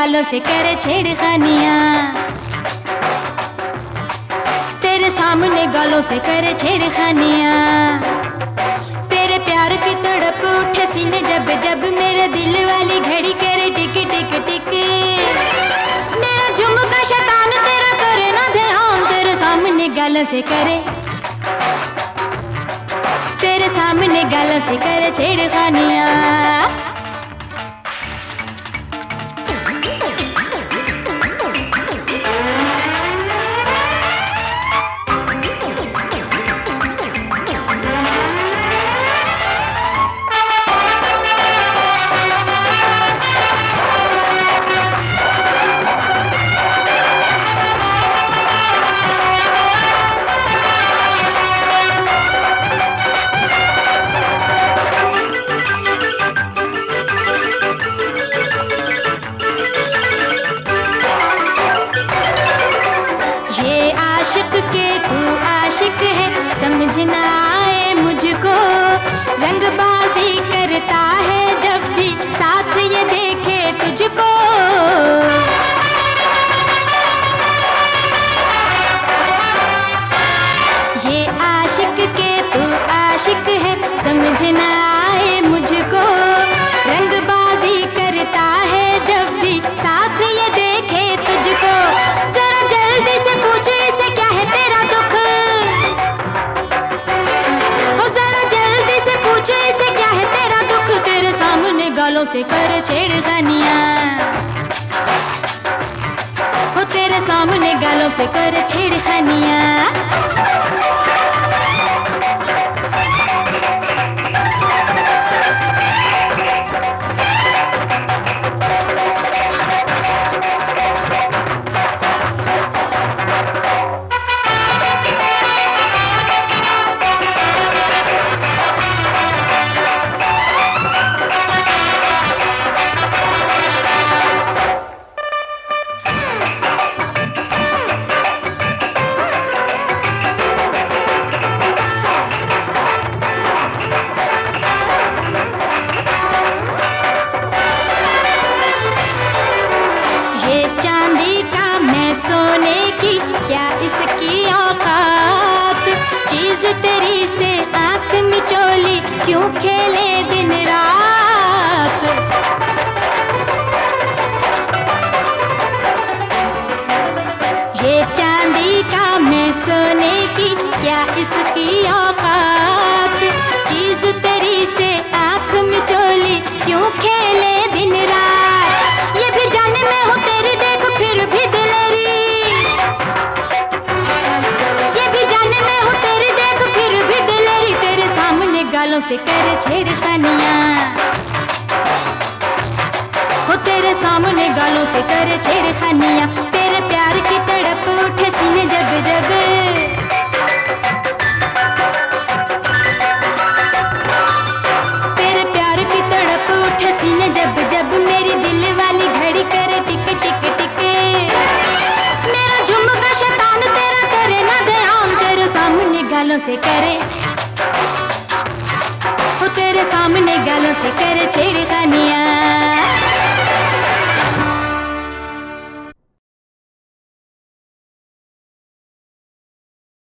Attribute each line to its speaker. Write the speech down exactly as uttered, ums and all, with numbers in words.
Speaker 1: गालों से करे छेड़खानियाँ, तेरे सामने गालों से करे छेड़खानियाँ। तेरे प्यार की तड़प उठे सीने जब जब मेरे दिल वाली घड़ी करे टिक टिक टिक। मेरा झुमका शैतान तेरा करे ना ध्यान, तेरे सामने गालों से करे, तेरे सामने गालों से करे छेड़खानियाँ। आशिक के तू आशिक है समझ ना आए मुझको, रंगबाजी करता है जब भी साथ ये देखे तुझको। ये आशिक के तू आशिक है समझ ना आए मुझको, रंगबाजी करता है जब भी साथ ये देखे तुझको। जरा जल्दी से पूछ इसे क्या है तेरा दुख, हो जरा जल्दी से पूछ इसे क्या है तेरा दुख। तेरे सामने गालों से कर छेड़खानियाँ, हो तेरे सामने गालों से कर छेड़खानियाँ। सोने की क्या इसकी औकात, चीज तेरी से आंख मिचोली क्यों खेले दिन रात। ये चांदी का मैं सोने की क्या इसकी औकात, चीज तेरी से आंख मिचोली क्यों खेले दिन रात। ये भी जाने में हूँ तेरी देख फिर भी दिलेरी, ये भी जाने में हूँ तेरी देख फिर भी दिलेरी। तेरे सामने गालों से करे छेड़खानियाँ, हो तेरे सामने गालों से करे छेड़खानियाँ। तेरे प्यार की तड़प उठे सीने जब जब, तेरे प्यार की तड़प उठे सीने जब जब मेरी दिल वाली घड़ी करे टिक टिक टिक। मेरा झुमका शैतान तेरा करे ना ध्यान, तेरे सामने गालों से करे, हो तेरे सामने गालों से करे छेड़खानियाँ।